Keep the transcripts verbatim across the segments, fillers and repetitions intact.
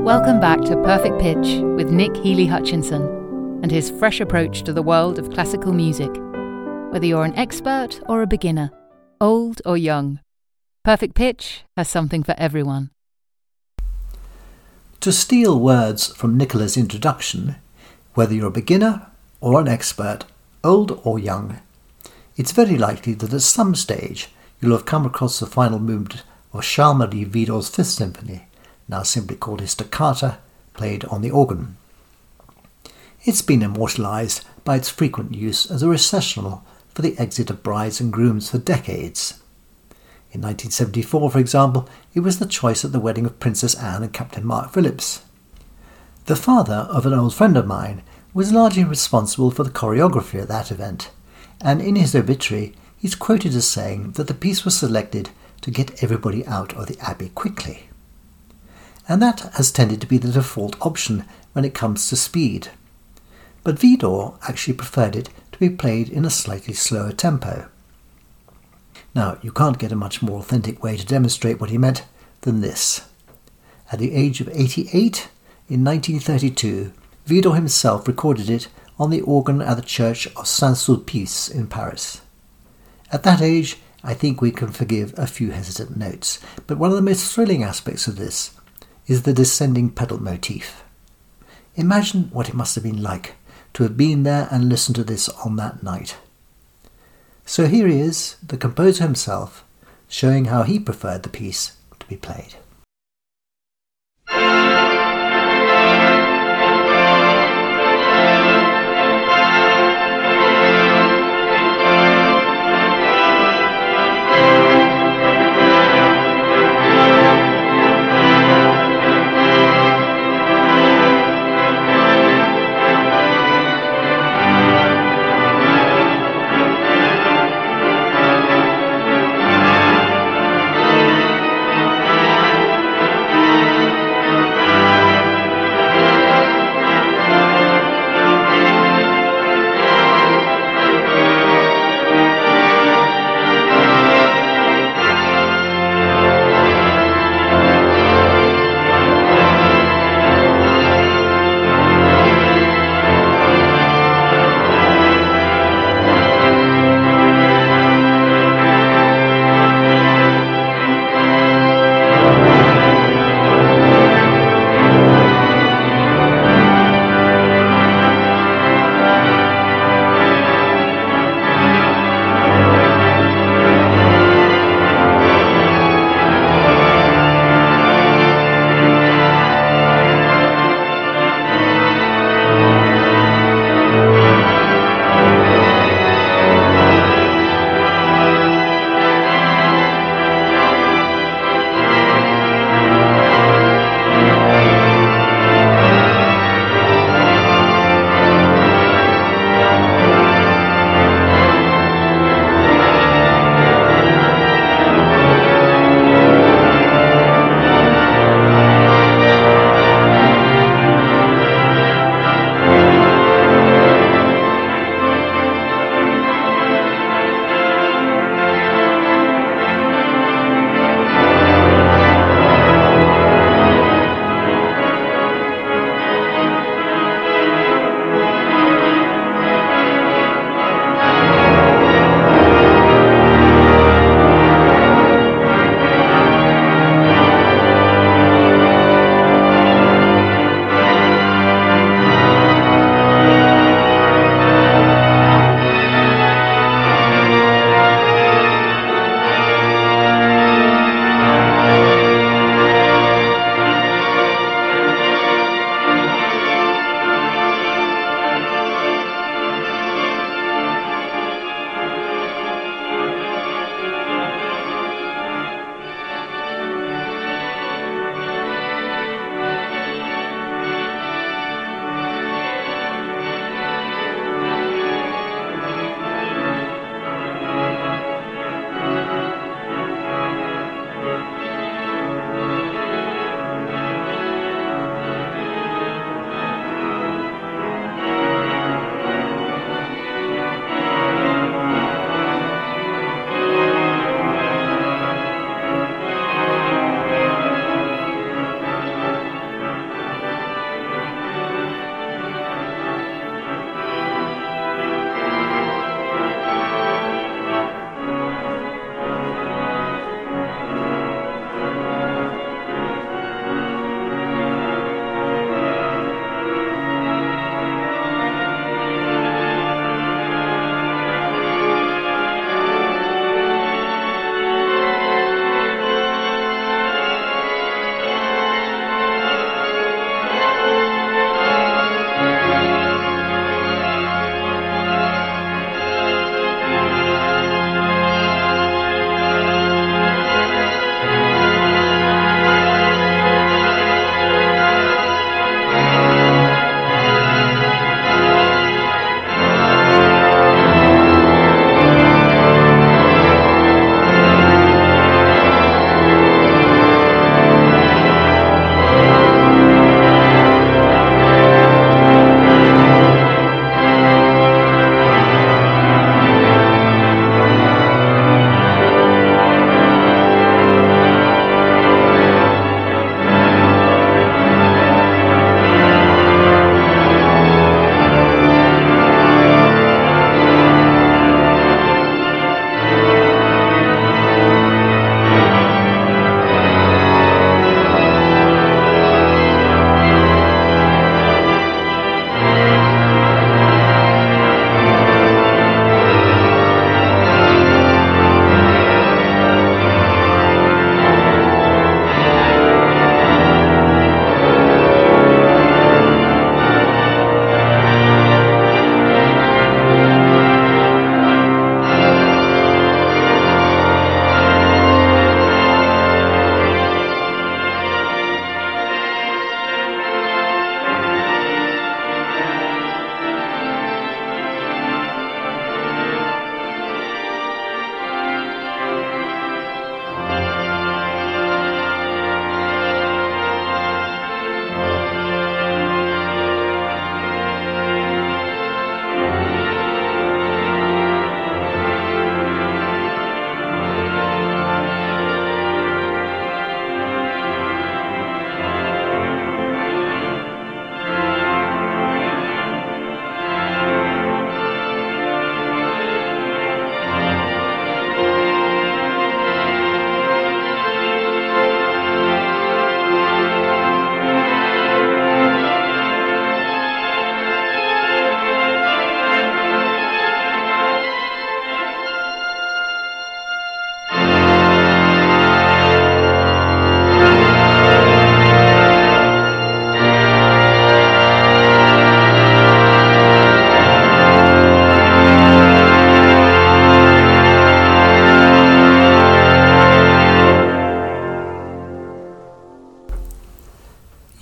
Welcome back to Perfect Pitch with Nick Healy-Hutchinson and his fresh approach to the world of classical music. Whether you're an expert or a beginner, old or young, Perfect Pitch has something for everyone. To steal words from Nicola's introduction, whether you're a beginner or an expert, old or young, it's very likely that at some stage you'll have come across the final movement of Charles-Marie Widor's Fifth Symphony, now simply called his Toccata, played on the organ. It's been immortalised by its frequent use as a recessional for the exit of brides and grooms for decades. In nineteen seventy-four, for example, it was the choice at the wedding of Princess Anne and Captain Mark Phillips. The father of an old friend of mine was largely responsible for the choreography at that event, and in his obituary he's quoted as saying that the piece was selected to get everybody out of the Abbey quickly. And that has tended to be the default option when it comes to speed. But Widor actually preferred it to be played in a slightly slower tempo. Now, you can't get a much more authentic way to demonstrate what he meant than this. At the age of eighty-eight, in nineteen thirty-two, Widor himself recorded it on the organ at the church of Saint-Sulpice in Paris. At that age, I think we can forgive a few hesitant notes, but one of the most thrilling aspects of this is the descending pedal motif. Imagine what it must have been like to have been there and listened to this on that night. So here he is, the composer himself, showing how he preferred the piece to be played.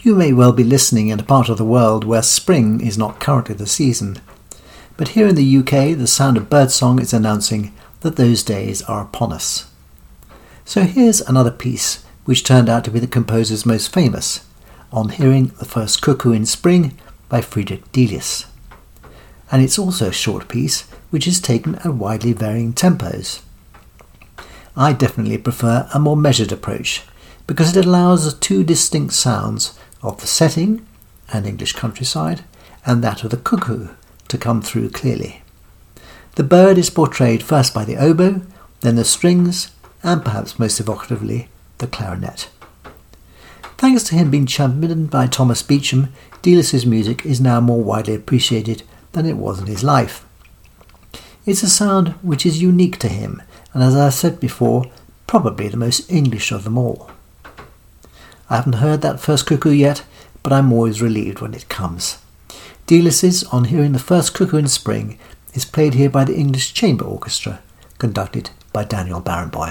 You may well be listening in a part of the world where spring is not currently the season, but here in the U K the sound of birdsong is announcing that those days are upon us. So here's another piece which turned out to be the composer's most famous, On Hearing the First Cuckoo in Spring by Friedrich Delius. And it's also a short piece which is taken at widely varying tempos. I definitely prefer a more measured approach because it allows the two distinct sounds of the setting, an English countryside, and that of the cuckoo to come through clearly. The bird is portrayed first by the oboe, then the strings, and perhaps most evocatively, the clarinet. Thanks to him being championed by Thomas Beecham, Delius's music is now more widely appreciated than it was in his life. It's a sound which is unique to him, and as I said before, probably the most English of them all. I haven't heard that first cuckoo yet, but I'm always relieved when it comes. Delius's On Hearing the First Cuckoo in Spring is played here by the English Chamber Orchestra, conducted by Daniel Barenboim.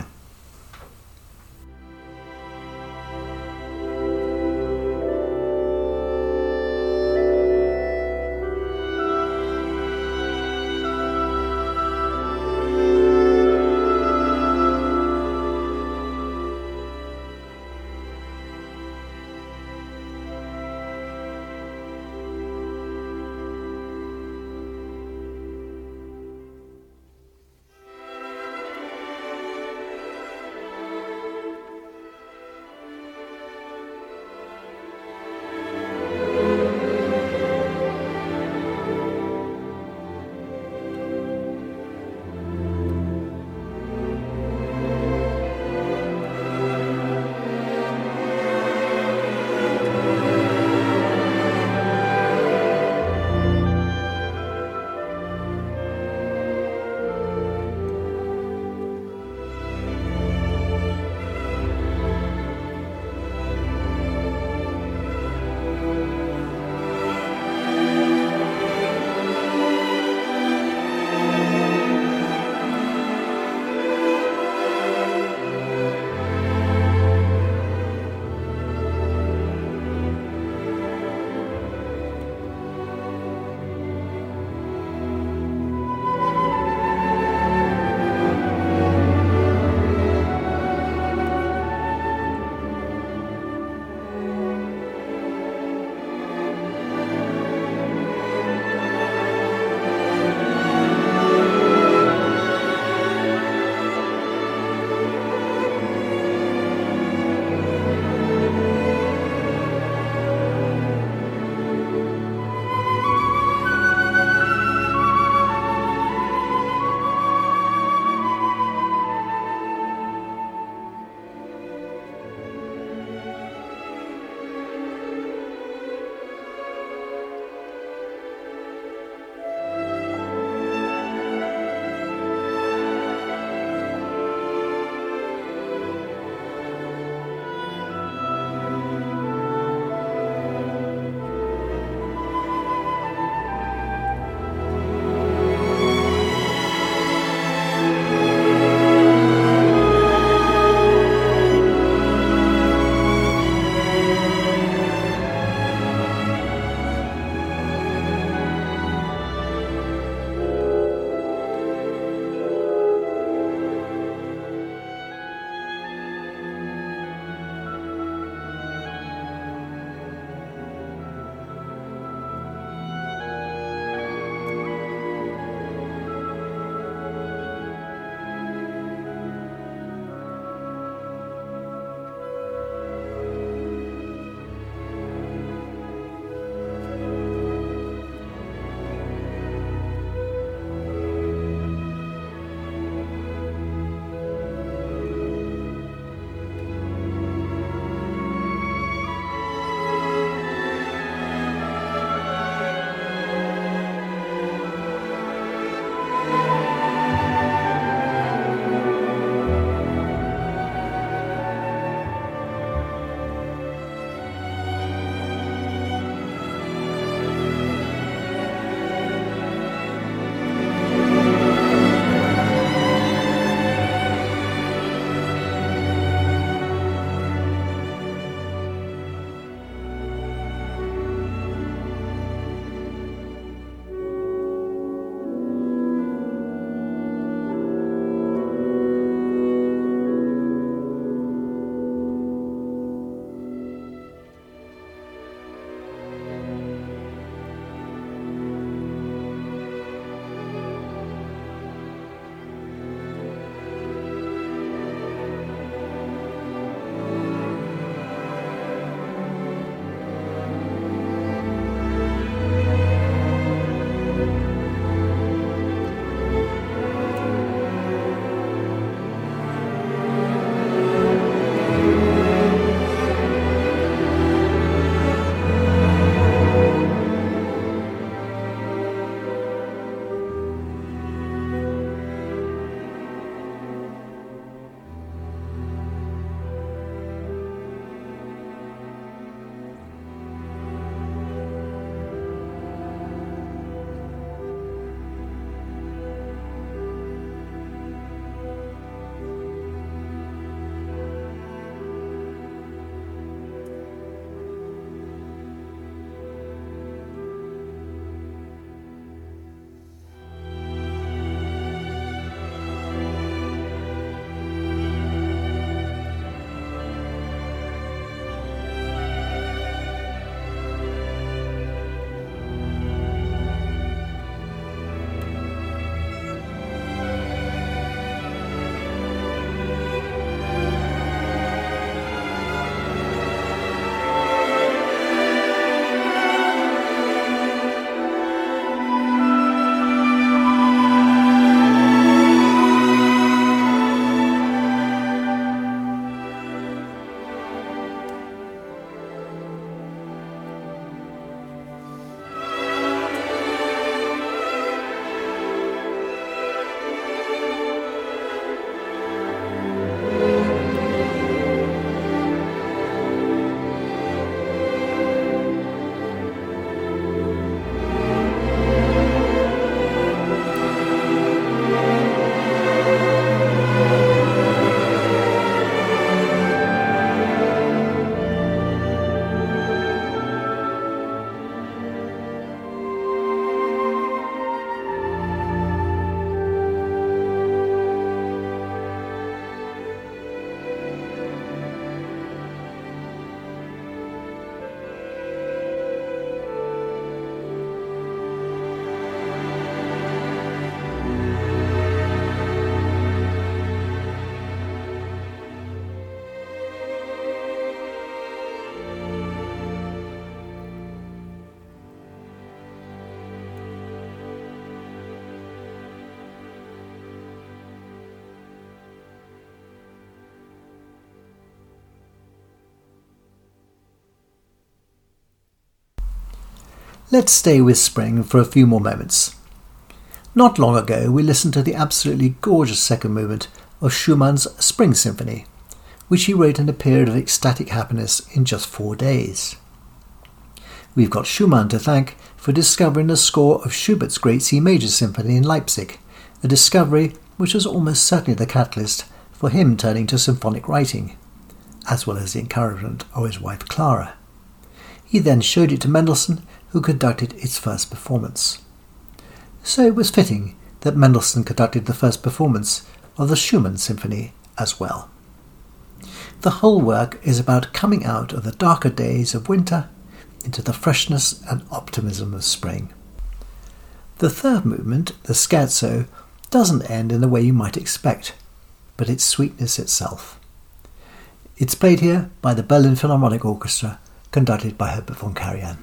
Let's stay with spring for a few more moments. Not long ago we listened to the absolutely gorgeous second movement of Schumann's Spring Symphony, which he wrote in a period of ecstatic happiness in just four days. We've got Schumann to thank for discovering the score of Schubert's Great C Major Symphony in Leipzig, a discovery which was almost certainly the catalyst for him turning to symphonic writing, as well as the encouragement of his wife Clara. He then showed it to Mendelssohn, who conducted its first performance. So it was fitting that Mendelssohn conducted the first performance of the Schumann Symphony as well. The whole work is about coming out of the darker days of winter into the freshness and optimism of spring. The third movement, the scherzo, doesn't end in the way you might expect, but it's sweetness itself. It's played here by the Berlin Philharmonic Orchestra, conducted by Herbert von Karajan.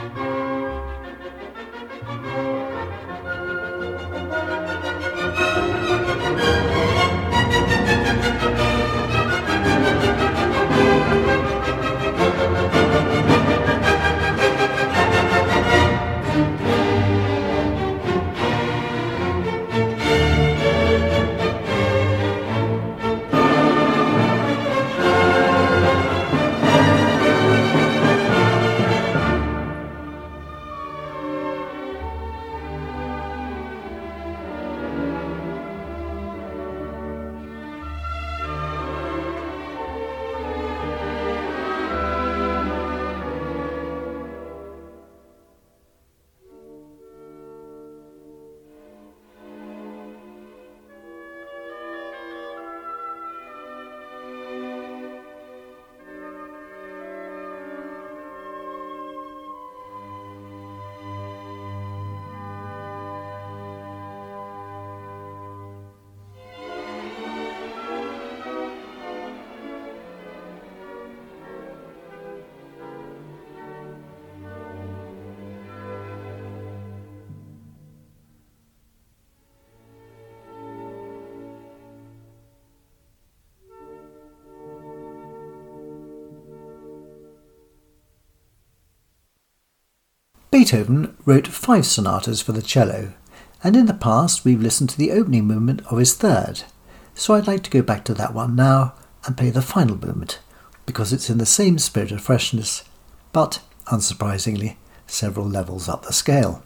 Beethoven wrote five sonatas for the cello, and in the past we've listened to the opening movement of his third, so I'd like to go back to that one now and play the final movement, because it's in the same spirit of freshness, but, unsurprisingly, several levels up the scale.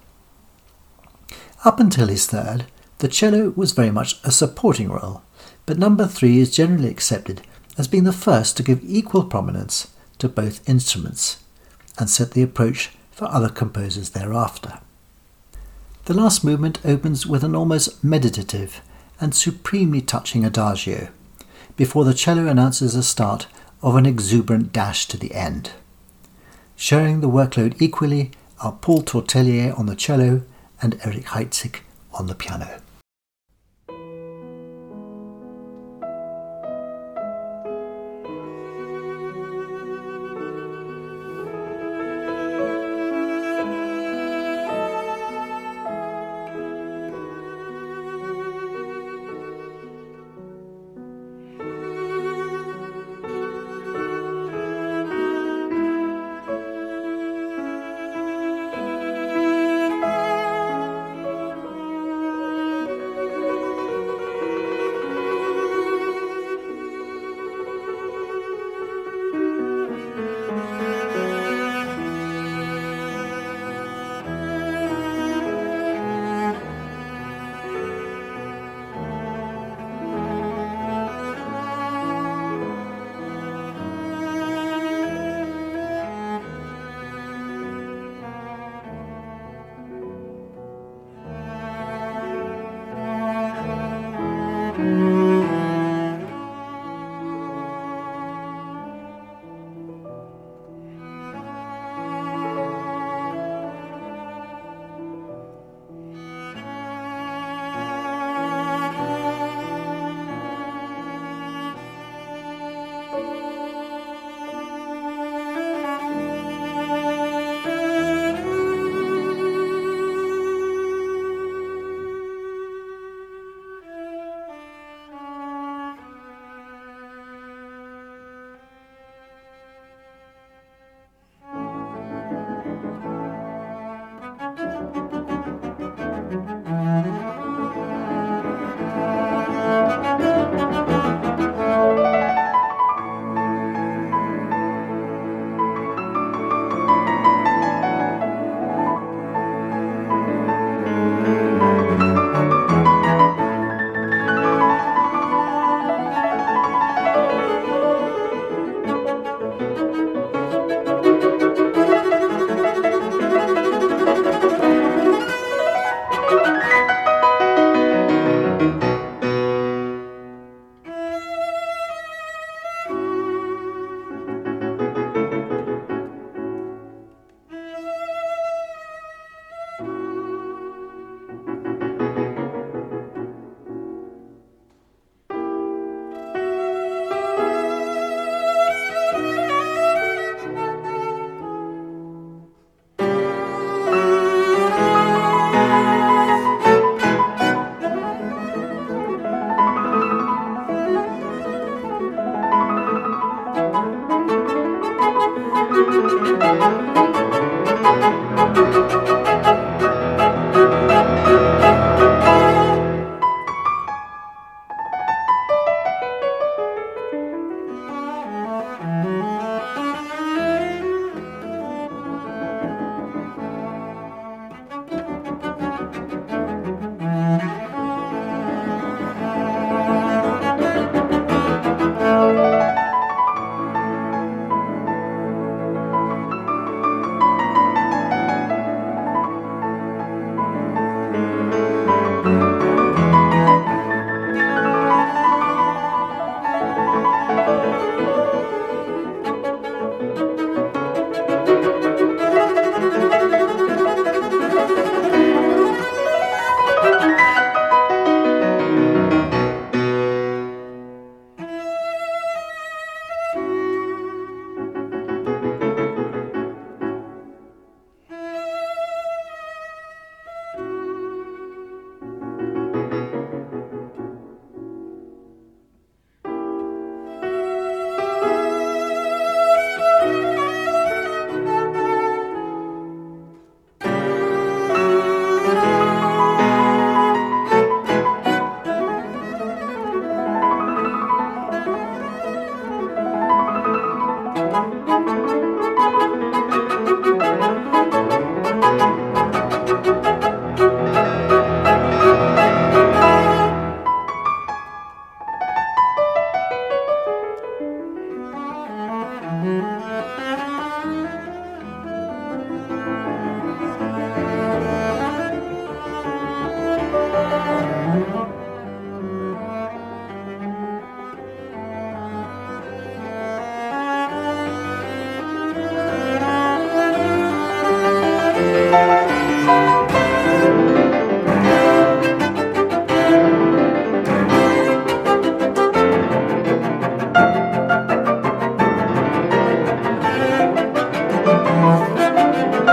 Up until his third, the cello was very much a supporting role, but number three is generally accepted as being the first to give equal prominence to both instruments, and set the approach for other composers thereafter. The last movement opens with an almost meditative and supremely touching adagio, before the cello announces the start of an exuberant dash to the end. Sharing the workload equally are Paul Tortelier on the cello and Erich Heitzig on the piano.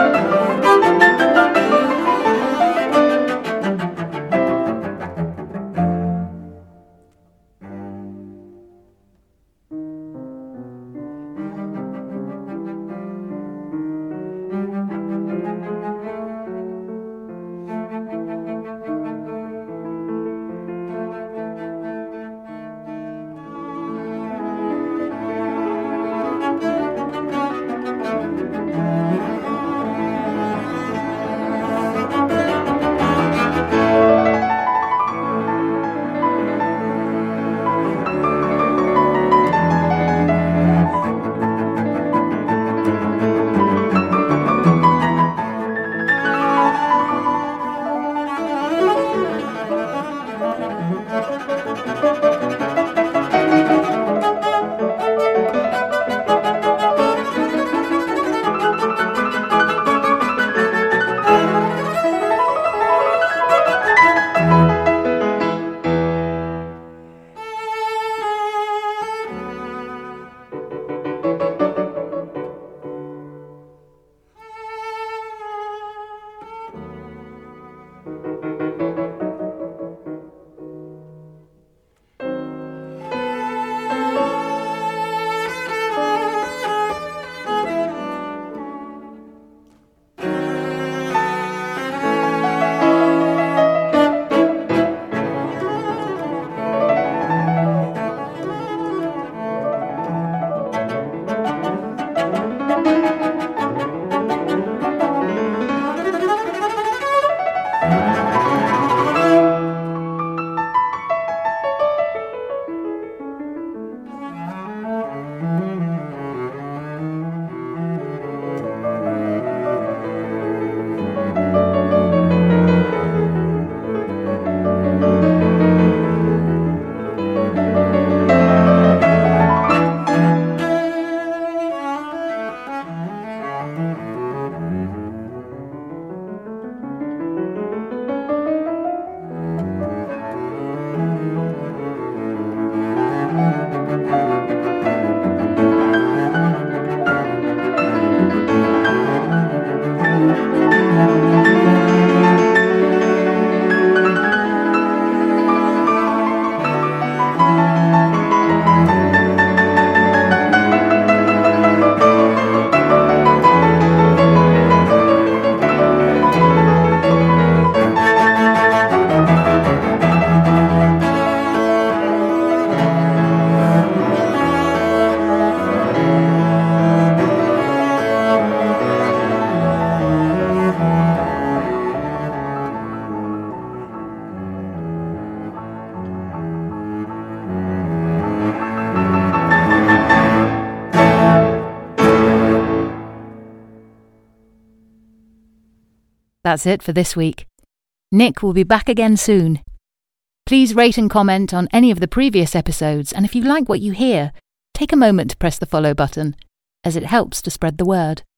That's it for this week. Nick will be back again soon. Please rate and comment on any of the previous episodes, and if you like what you hear, take a moment to press the follow button, as it helps to spread the word.